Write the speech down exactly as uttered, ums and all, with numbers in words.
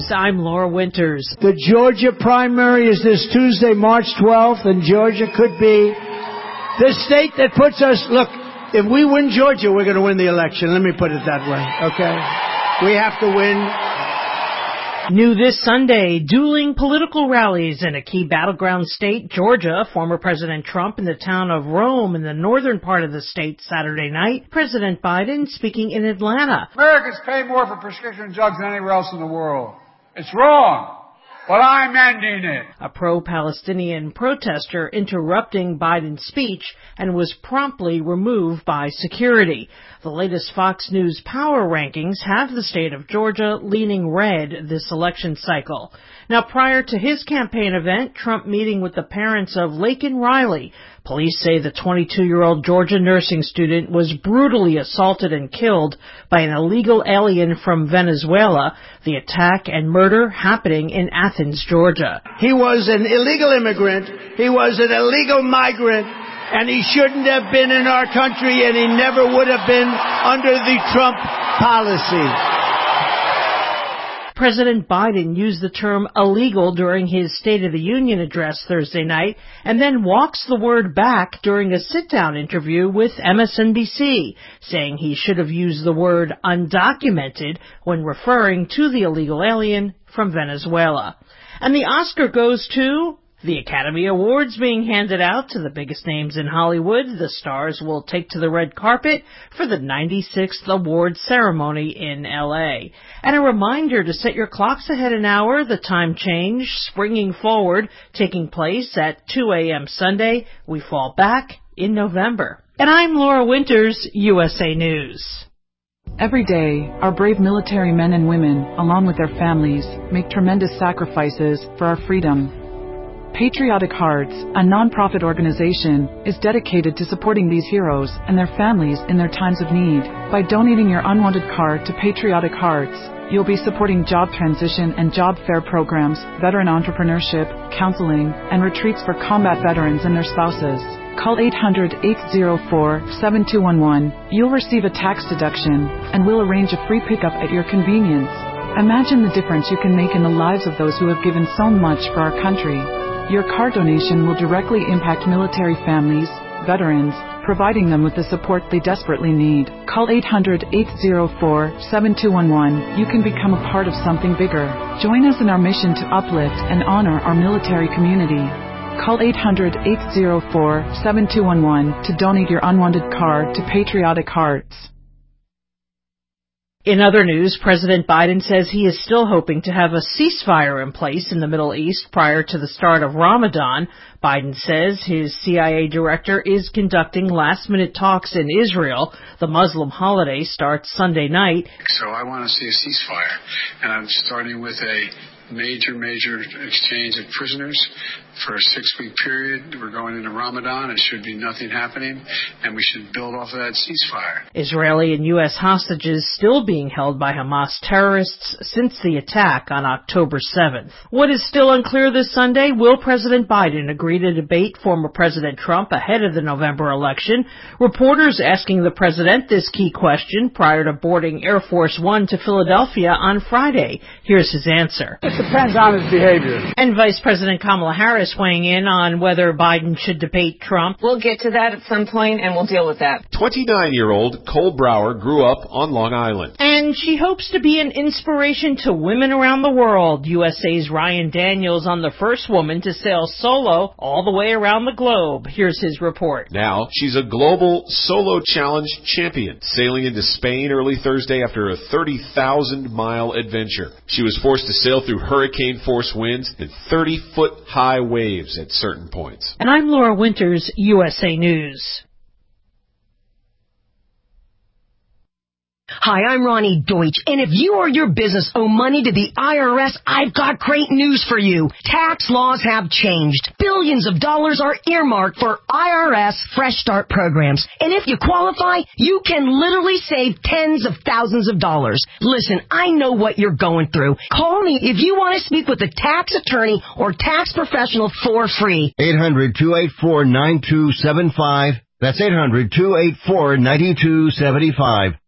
News, I'm Laura Winters. The Georgia primary is this Tuesday, March twelfth, and Georgia could be the state that puts us, look, if we win Georgia, we're going to win the election. Let me put it that way, okay? We have to win. New this Sunday, dueling political rallies in a key battleground state, Georgia. Former President Trump in the town of Rome in the northern part of the state Saturday night. President Biden speaking in Atlanta. Americans pay more for prescription drugs than anywhere else in the world. It's wrong. But I'm ending it. A pro-Palestinian protester interrupting Biden's speech and was promptly removed by security. The latest Fox News power rankings have the state of Georgia leaning red this election cycle. Now, prior to his campaign event, Trump meeting with the parents of Laken Riley. Police say the twenty-two-year-old Georgia nursing student was brutally assaulted and killed by an illegal alien from Venezuela. The attack and murder happening in Athens, Georgia. He was an illegal immigrant. He was an illegal migrant. And he shouldn't have been in our country, and he never would have been under the Trump policy. President Biden used the term illegal during his State of the Union address Thursday night and then walks the word back during a sit-down interview with M S N B C, saying he should have used the word undocumented when referring to the illegal alien from Venezuela. And the Oscar goes to the Academy Awards being handed out to the biggest names in Hollywood. The stars will take to the red carpet for the ninety-sixth awards ceremony in L A. And a reminder to set your clocks ahead an hour. The time change, springing forward, taking place at two a.m. Sunday. We fall back in November. And I'm Laura Winters, U S A News. Every day, our brave military men and women, along with their families, make tremendous sacrifices for our freedom. Patriotic Hearts, a non-profit organization, is dedicated to supporting these heroes and their families in their times of need. By donating your unwanted card to Patriotic Hearts, you'll be supporting job transition and job fair programs, veteran entrepreneurship, counseling, and retreats for combat veterans and their spouses. Call eight hundred, eight oh four, seven two one one. You'll receive a tax deduction, and we'll arrange a free pickup at your convenience. Imagine the difference you can make in the lives of those who have given so much for our country. Your car donation will directly impact military families, veterans, providing them with the support they desperately need. Call eight hundred, eight oh four, seven two one one. You can become a part of something bigger. Join us in our mission to uplift and honor our military community. Call eight hundred, eight oh four, seven two one one to donate your unwanted card to Patriotic Hearts. In other news, President Biden says he is still hoping to have a ceasefire in place in the Middle East prior to the start of Ramadan. Biden says his C I A director is conducting last-minute talks in Israel. The Muslim holiday starts Sunday night. So I want to see a ceasefire, and I'm starting with a major, major exchange of prisoners for a six-week period. We're going into Ramadan. It should be nothing happening, and we should build off of that ceasefire. Israeli and U S hostages still being held by Hamas terrorists since the attack on October seventh. What is still unclear this Sunday? Will President Biden agree to debate former President Trump ahead of the November election? Reporters asking the president this key question prior to boarding Air Force One to Philadelphia on Friday. Here's his answer. It depends on his behavior. And Vice President Kamala Harris weighing in on whether Biden should debate Trump. We'll get to that at some point, and we'll deal with that. twenty-nine-year-old Cole Brower grew up on Long Island. And she hopes to be an inspiration to women around the world. U S A's Ryan Daniels on the first woman to sail solo all the way around the globe. Here's his report. Now, she's a global solo challenge champion, sailing into Spain early Thursday after a thirty thousand mile adventure. She was forced to sail through hurricane-force winds and thirty-foot-high waves at certain points. And I'm Laura Winters, U S A News. Hi, I'm Ronnie Deutsch, and if you or your business owe money to the I R S, I've got great news for you. Tax laws have changed. Billions of dollars are earmarked for I R S Fresh Start programs, and if you qualify, you can literally save tens of thousands of dollars. Listen, I know what you're going through. Call me if you want to speak with a tax attorney or tax professional for free. eight hundred, two eight four, nine two seven five. That's eight hundred, two eight four, nine two seven five.